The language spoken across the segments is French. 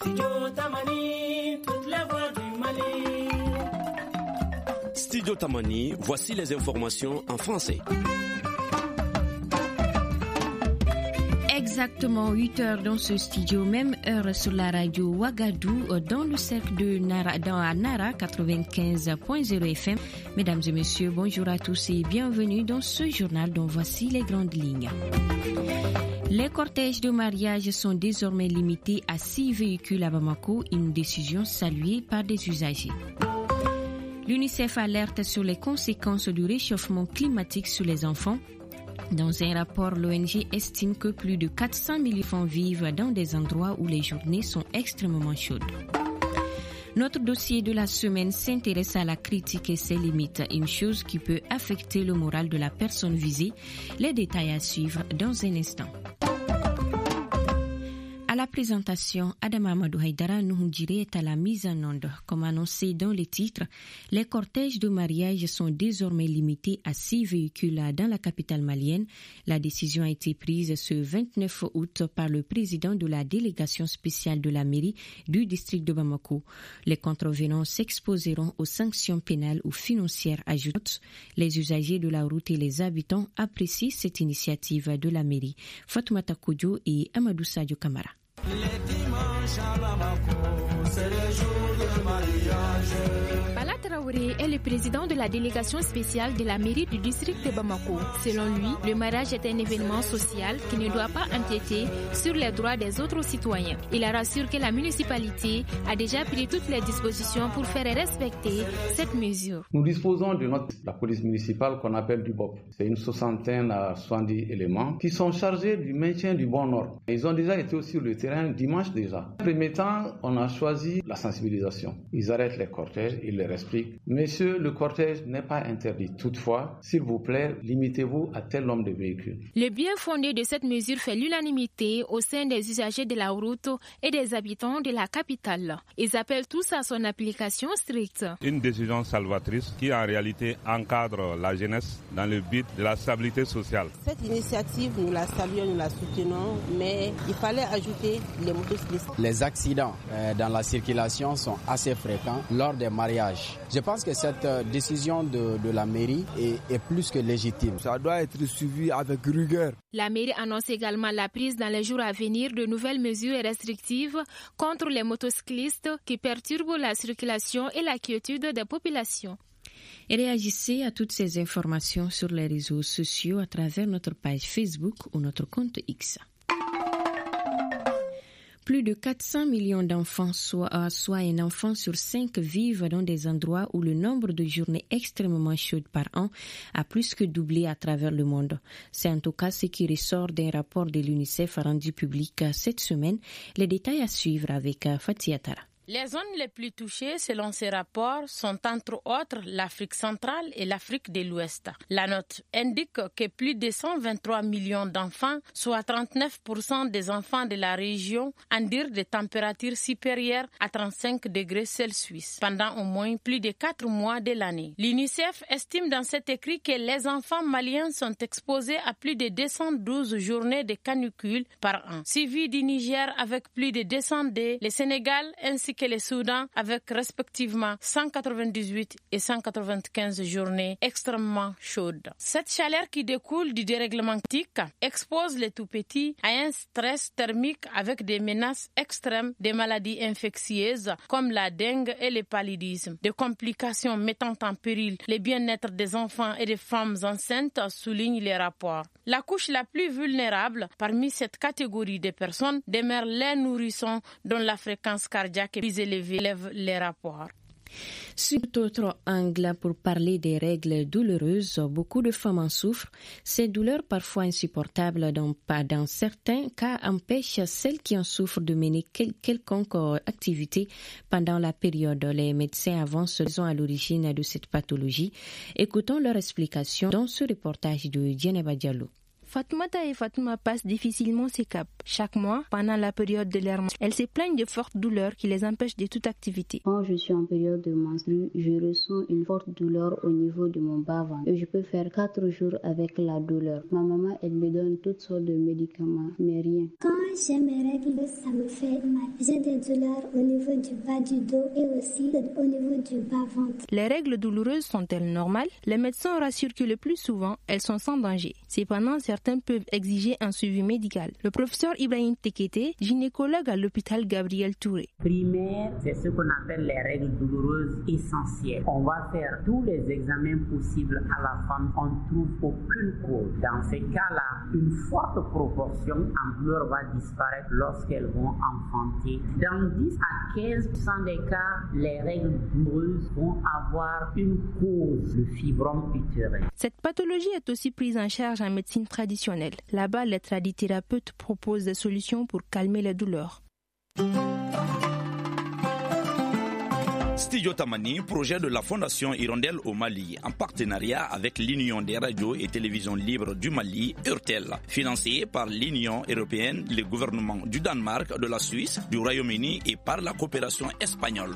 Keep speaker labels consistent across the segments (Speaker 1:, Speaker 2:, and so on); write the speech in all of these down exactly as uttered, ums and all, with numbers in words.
Speaker 1: Studio Tamani, toute la voix du Mali.
Speaker 2: Studio Tamani, voici les informations en français.
Speaker 3: Exactement huit heures dans ce studio, même heure sur la radio Ouagadougou, dans le cercle de Nara, dans à Nara quatre-vingt-quinze point zéro F M. Mesdames et messieurs, bonjour à tous et bienvenue dans ce journal dont voici les grandes lignes. Les cortèges de mariage sont désormais limités à six véhicules à Bamako, une décision saluée par des usagers. L'UNICEF alerte sur les conséquences du réchauffement climatique sur les enfants. Dans un rapport, l'O N G estime que plus de quatre cents mille enfants vivent dans des endroits où les journées sont extrêmement chaudes. Notre dossier de la semaine s'intéresse à la critique et ses limites, une chose qui peut affecter le moral de la personne visée. Les détails à suivre dans un instant. À la présentation, Adama Amadou Haïdara Nouhoundjiri est à la mise en onde. Comme annoncé dans les titres, les cortèges de mariage sont désormais limités à six véhicules dans la capitale malienne. La décision a été prise ce vingt-neuf août par le président de la délégation spéciale de la mairie du district de Bamako. Les contrevenants s'exposeront aux sanctions pénales ou financières ajoutées. Les usagers de la route et les habitants apprécient cette initiative de la mairie. Fatoumata Kodjo et Amadou Sadio Kamara.
Speaker 1: Les dimanches à Bamako, c'est le jour de mariage.
Speaker 4: Bala Traoré est le président de la délégation spéciale de la mairie du district de Bamako. Selon lui, le mariage est un événement social qui ne doit pas empiéter sur les droits des autres citoyens. Il rassure que la municipalité a déjà pris toutes les dispositions pour faire respecter cette mesure.
Speaker 5: Nous disposons de notre, la police municipale qu'on appelle du B O P. C'est une soixantaine à soixante-dix éléments qui sont chargés du maintien du bon ordre. Ils ont déjà été sur le terrain dimanche déjà. En premier temps, on a choisi la sensibilisation. Ils arrêtent les cortèges, ils leur expliquent. Messieurs, le cortège n'est pas interdit. Toutefois, s'il vous plaît, limitez-vous à tel nombre de véhicules.
Speaker 4: Le bien fondé de cette mesure fait l'unanimité au sein des usagers de la route et des habitants de la capitale. Ils appellent tous à son application stricte.
Speaker 6: Une décision salvatrice qui en réalité encadre la jeunesse dans le but de la stabilité sociale.
Speaker 7: Cette initiative, nous la saluons, nous la soutenons, mais il fallait ajouter les motocyclistes.
Speaker 8: Les accidents euh, dans la circulation sont assez fréquents lors des mariages. Je pense que cette euh, décision de, de la mairie est, est plus que légitime.
Speaker 9: Ça doit être suivi avec rigueur.
Speaker 4: La mairie annonce également la prise dans les jours à venir de nouvelles mesures restrictives contre les motocyclistes qui perturbent la circulation et la quiétude des populations.
Speaker 3: Et réagissez à toutes ces informations sur les réseaux sociaux à travers notre page Facebook ou notre compte X. Plus de quatre cents millions d'enfants, soit, soit un enfant sur cinq, vivent dans des endroits où le nombre de journées extrêmement chaudes par an a plus que doublé à travers le monde. C'est en tout cas ce qui ressort d'un rapport de l'UNICEF rendu public cette semaine. Les détails à suivre avec Fatih Atara.
Speaker 10: Les zones les plus touchées, selon ces rapports, sont entre autres l'Afrique centrale et l'Afrique de l'Ouest. La note indique que plus de cent vingt-trois millions d'enfants, soit trente-neuf pour cent des enfants de la région, endurent des températures supérieures à trente-cinq degrés Celsius pendant au moins plus de quatre mois de l'année. L'UNICEF estime dans cet écrit que les enfants maliens sont exposés à plus de deux cent douze journées de canicule par an, suivi du Niger avec plus de deux cent deux, le Sénégal ainsi que le Soudan avec respectivement cent quatre-vingt-dix-huit et cent quatre-vingt-quinze journées extrêmement chaudes. Cette chaleur qui découle du dérèglement climatique expose les tout-petits à un stress thermique avec des menaces extrêmes des maladies infectieuses comme la dengue et le paludisme, des complications mettant en péril le bien-être des enfants et des femmes enceintes, soulignent les rapports. La couche la plus vulnérable parmi cette catégorie de personnes demeure les nourrissons dont la fréquence cardiaque est plus élevée, lève les rapports.
Speaker 3: Sur d'autres angles, pour parler des règles douloureuses, beaucoup de femmes en souffrent. Ces douleurs, parfois insupportables dans, dans certains cas, empêchent celles qui en souffrent de mener quel, quelconque activité pendant la période. Les médecins avancent raison à l'origine de cette pathologie. Écoutons leur explication dans ce reportage de Djeneba Diallo.
Speaker 4: Fatoumata et Fatouma passent difficilement ces caps. Chaque mois, pendant la période de leur menstrues, elles se plaignent de fortes douleurs qui les empêchent de toute activité.
Speaker 11: Quand je suis en période de menstrues, je ressens une forte douleur au niveau de mon bas-ventre et je peux faire quatre jours avec la douleur. Ma maman, elle me donne toutes sortes de médicaments, mais rien.
Speaker 12: Quand j'ai mes règles, ça me fait mal. J'ai des douleurs au niveau du bas du dos et aussi au niveau du bas-ventre.
Speaker 4: Les règles douloureuses sont-elles normales? Les médecins rassurent que le plus souvent, elles sont sans danger. Cependant, certains peuvent exiger un suivi médical. Le professeur Ibrahim Tekete, gynécologue à l'hôpital Gabriel Touré.
Speaker 13: Primaire, c'est ce qu'on appelle les règles douloureuses essentielles. On va faire tous les examens possibles à la femme. On ne trouve aucune cause. Dans ces cas-là, une forte proportion en douleur va disparaître lorsqu'elles vont enfanter. Dans dix à quinze pour cent des cas, les règles douloureuses vont avoir une cause, le fibrome utérin.
Speaker 4: Cette pathologie est aussi prise en charge en médecine traditionnelle. Là-bas, les tradithérapeutes proposent des solutions pour calmer les douleurs.
Speaker 14: Studio Tamani, projet de la Fondation Hirondelle au Mali, en partenariat avec l'Union des radios et télévisions libres du Mali, URTEL, financé par l'Union européenne, le gouvernement du Danemark, de la Suisse, du Royaume-Uni et par la coopération espagnole.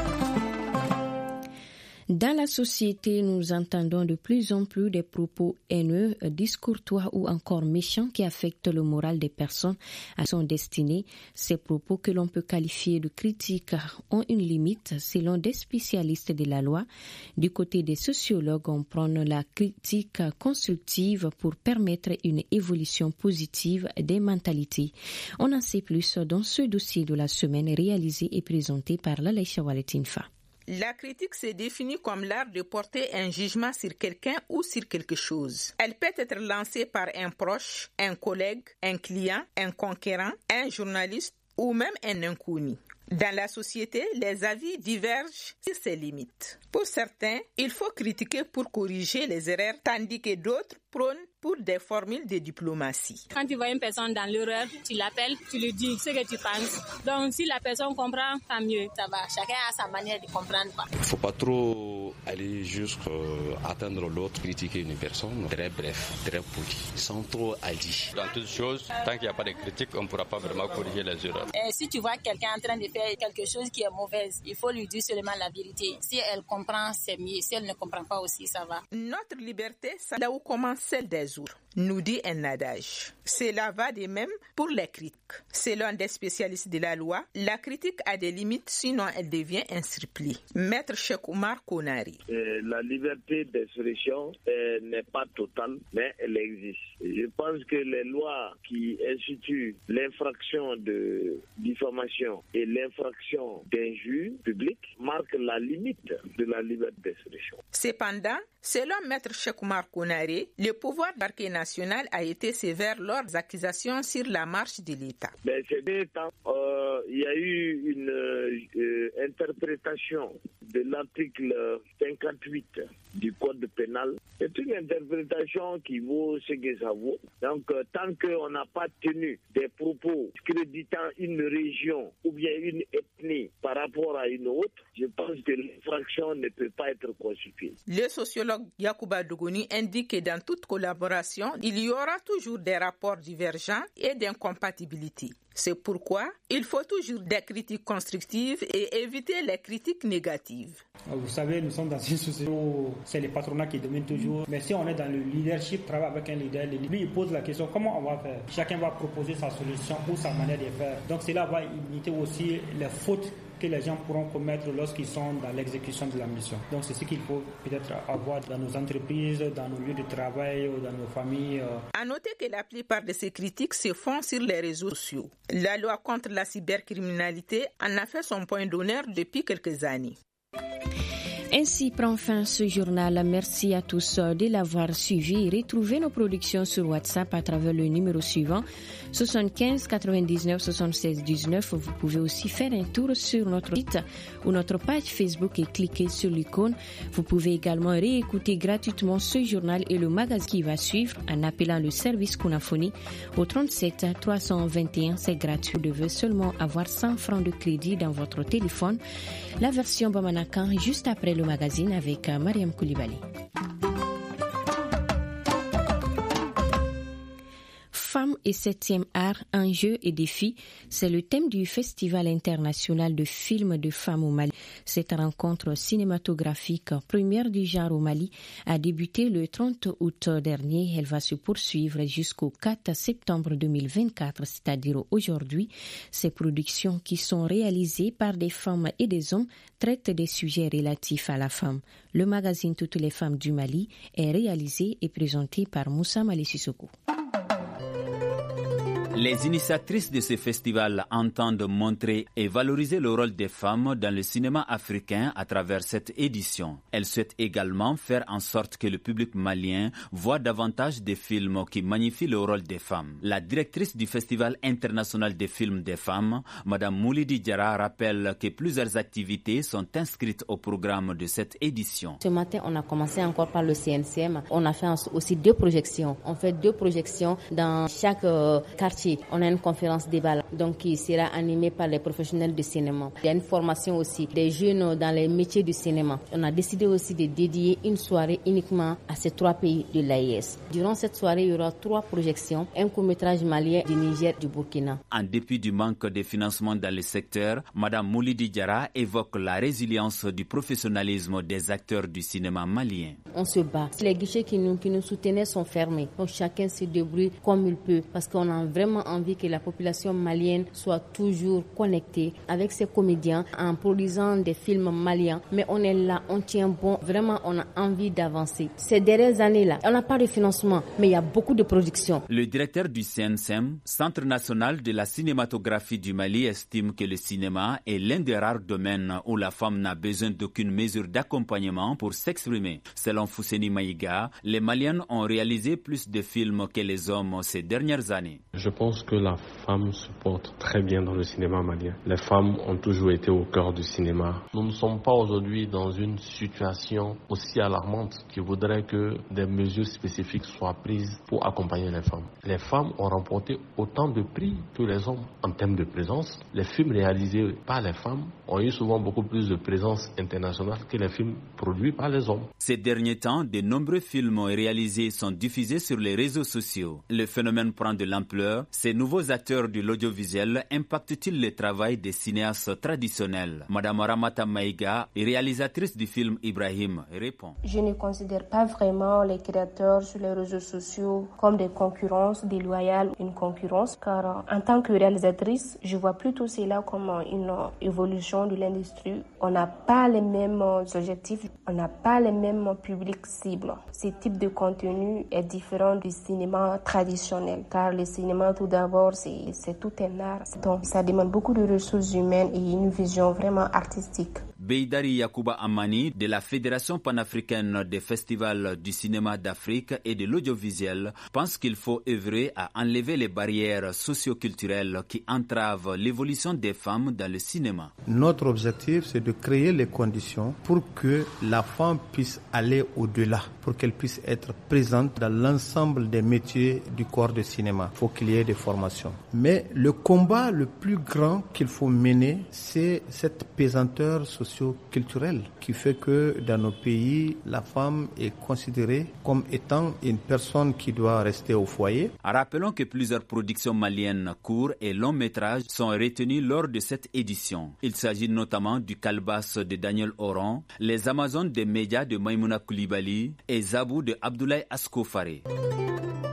Speaker 3: Dans la société, nous entendons de plus en plus des propos haineux, discourtois ou encore méchants qui affectent le moral des personnes à son destinée. Ces propos que l'on peut qualifier de critiques ont une limite selon des spécialistes de la loi. Du côté des sociologues, on prône la critique constructive pour permettre une évolution positive des mentalités. On en sait plus dans ce dossier de la semaine réalisé et présenté par Lalaïcha Waletinfa.
Speaker 15: La critique se définit comme l'art de porter un jugement sur quelqu'un ou sur quelque chose. Elle peut être lancée par un proche, un collègue, un client, un conquérant, un journaliste ou même un inconnu. Dans la société, les avis divergent sur ses limites. Pour certains, il faut critiquer pour corriger les erreurs, tandis que d'autres prônent pour des formules de diplomatie.
Speaker 16: Quand tu vois une personne dans l'erreur, tu l'appelles, tu lui dis ce que tu penses. Donc si la personne comprend, tant mieux, ça va. Chacun a sa manière de comprendre.
Speaker 2: Il ne faut pas trop aller jusqu'à atteindre l'autre, critiquer une personne. Très bref, très poli, sans trop aller.
Speaker 17: Dans toutes choses, tant qu'il n'y a pas de critique, on ne pourra pas vraiment corriger les erreurs.
Speaker 16: Et si tu vois quelqu'un en train de faire quelque chose qui est mauvaise, il faut lui dire seulement la vérité. Si elle comprend, c'est mieux. Si elle ne comprend pas aussi, ça va.
Speaker 15: Notre liberté, c'est là où commence celle des autres, nous dit un adage. Cela va de même pour les critiques. Selon des spécialistes de la loi, la critique a des limites, sinon elle devient un surplis. Maître Cheikh Oumar Konari.
Speaker 18: Euh, la liberté d'expression euh, n'est pas totale, mais elle existe. Je pense que les lois qui instituent l'infraction de diffamation et l'infraction d'injure publique marquent la limite de la liberté d'expression.
Speaker 15: Cependant, selon Maître Cheikh Oumar Konari, le pouvoir parquet national a été sévère lors des accusations sur la marche de l'État.
Speaker 18: Mais ces derniers temps, euh, il y a eu une euh, interprétation de l'article cinquante-huit du Code pénal. C'est une interprétation qui vaut ce que ça vaut. Donc, euh, tant qu'on n'a pas tenu des propos créditant une région ou bien une ethnie par rapport à une autre, je pense que l'infraction ne peut pas être constituée.
Speaker 15: Le sociologue Yacouba Dogoni indique que dans toute collaboration, il y aura toujours des rapports divergents et d'incompatibilité. C'est pourquoi il faut toujours des critiques constructives et éviter les critiques négatives.
Speaker 19: Vous savez, nous sommes dans une société où c'est le patronat qui domine toujours. Mais si on est dans le leadership, travaille avec un leader, lui il pose la question comment on va faire. Chacun va proposer sa solution ou sa manière de faire. Donc cela va limiter aussi les fautes que les gens pourront commettre lorsqu'ils sont dans l'exécution de la mission. Donc c'est ce qu'il faut peut-être avoir dans nos entreprises, dans nos lieux de travail ou dans nos familles.
Speaker 15: À noter que la plupart de ces critiques se font sur les réseaux sociaux. La loi contre la cybercriminalité en a fait son point d'honneur depuis quelques années.
Speaker 3: Ainsi prend fin ce journal. Merci à tous de l'avoir suivi. Retrouvez nos productions sur WhatsApp à travers le numéro suivant soixante-quinze quatre-vingt-dix-neuf soixante-seize dix-neuf. Vous pouvez aussi faire un tour sur notre site ou notre page Facebook et cliquer sur l'icône. Vous pouvez également réécouter gratuitement ce journal et le magazine qui va suivre en appelant le service Kunafoni au trente-sept trois cent vingt et un. C'est gratuit. Vous devez seulement avoir cent francs de crédit dans votre téléphone. La version Bamanakan juste après le magazine avec Mariam Koulibaly. et septième art, enjeux et défis, c'est le thème du Festival international de films de femmes au Mali. Cette rencontre cinématographique, première du genre au Mali, a débuté le trente août dernier. Elle va se poursuivre jusqu'au quatre septembre deux mille vingt-quatre, c'est-à-dire aujourd'hui. Ces productions qui sont réalisées par des femmes et des hommes traitent des sujets relatifs à la femme. Le magazine Toutes les femmes du Mali est réalisé et présenté par Moussa Mali Sissoko.
Speaker 20: Les initiatrices de ce festival entendent montrer et valoriser le rôle des femmes dans le cinéma africain à travers cette édition. Elles souhaitent également faire en sorte que le public malien voit davantage des films qui magnifient le rôle des femmes. La directrice du Festival international des films des femmes, Mme Moulidi Diarra, rappelle que plusieurs activités sont inscrites au programme de cette édition.
Speaker 21: Ce matin, on a commencé encore par le C N C M. On a fait aussi deux projections. On fait deux projections dans chaque euh, quartier. On a une conférence débat donc qui sera animée par les professionnels du cinéma. Il y a une formation aussi des jeunes dans les métiers du cinéma. On a décidé aussi de dédier une soirée uniquement à ces trois pays de l'A I S. Durant cette soirée, il y aura trois projections, un court-métrage malien du Niger, du Burkina.
Speaker 20: En dépit du manque de financement dans le secteur, Mme Moulidi Diarra évoque la résilience du professionnalisme des acteurs du cinéma malien.
Speaker 21: On se bat. Les guichets qui nous, qui nous soutenaient sont fermés. Donc chacun se débrouille comme il peut parce qu'on a vraiment envie que la population malienne soit toujours connectée avec ses comédiens en produisant des films maliens. Mais on est là, on tient bon. Vraiment, on a envie d'avancer. Ces dernières années-là, on n'a pas de financement, mais il y a beaucoup de productions.
Speaker 20: Le directeur du C N C M, Centre national de la cinématographie du Mali, estime que le cinéma est l'un des rares domaines où la femme n'a besoin d'aucune mesure d'accompagnement pour s'exprimer. Selon Fousseni Maïga, les Maliennes ont réalisé plus de films que les hommes ces dernières années.
Speaker 22: Je pense que la femme se porte très bien dans le cinéma malien. Les femmes ont toujours été au cœur du cinéma. Nous ne sommes pas aujourd'hui dans une situation aussi alarmante qui voudrait que des mesures spécifiques soient prises pour accompagner les femmes. Les femmes ont remporté autant de prix que les hommes en termes de présence. Les films réalisés par les femmes ont eu souvent beaucoup plus de présence internationale que les films produits par les hommes.
Speaker 20: Ces derniers temps, de nombreux films réalisés sont diffusés sur les réseaux sociaux. Le phénomène prend de l'ampleur. Ces nouveaux acteurs de l'audiovisuel impactent-ils le travail des cinéastes traditionnels? Madame Ramata Maïga, réalisatrice du film Ibrahim, répond.
Speaker 23: Je ne considère pas vraiment les créateurs sur les réseaux sociaux comme des concurrences déloyales, une concurrence, car en tant que réalisatrice, je vois plutôt cela comme une évolution de l'industrie. On n'a pas les mêmes objectifs, on n'a pas les mêmes publics cibles. Ce type de contenu est différent du cinéma traditionnel, car le cinéma tout d'abord c'est, c'est tout un art. Donc ça demande beaucoup de ressources humaines et une vision vraiment artistique.
Speaker 20: Beidari Yakuba Amani de la Fédération panafricaine des festivals du cinéma d'Afrique et de l'audiovisuel pense qu'il faut œuvrer à enlever les barrières socio-culturelles qui entravent l'évolution des femmes dans le cinéma.
Speaker 24: Notre objectif, c'est de créer les conditions pour que la femme puisse aller au-delà, pour qu'elle puisse être présente dans l'ensemble des métiers du corps de cinéma. Il faut qu'il y ait des formations. Mais le combat le plus grand qu'il faut mener, c'est cette pesanteur socio culturel qui fait que dans nos pays, la femme est considérée comme étant une personne qui doit rester au foyer.
Speaker 20: Rappelons que plusieurs productions maliennes courts et longs métrages sont retenues lors de cette édition. Il s'agit notamment du Kalbas de Daniel Oron, Les Amazones des médias de Maïmouna Koulibaly et Zabou de Abdoulaye Askofare.